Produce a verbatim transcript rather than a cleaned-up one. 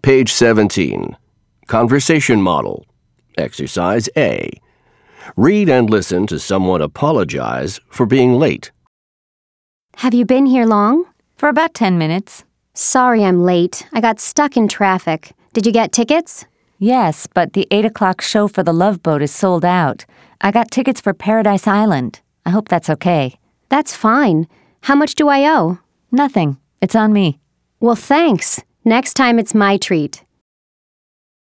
Page seventeen. Conversation Model. Exercise A. Read and listen to someone apologize for being late. Have you been here long? For about ten minutes. Sorry I'm late. I got stuck in traffic. Did you get tickets? Yes, but the eight o'clock show for the Love Boat is sold out. I got tickets for Paradise Island. I hope that's okay. That's fine. How much do I owe? Nothing. It's on me. Well, thanks. Next time it's my treat.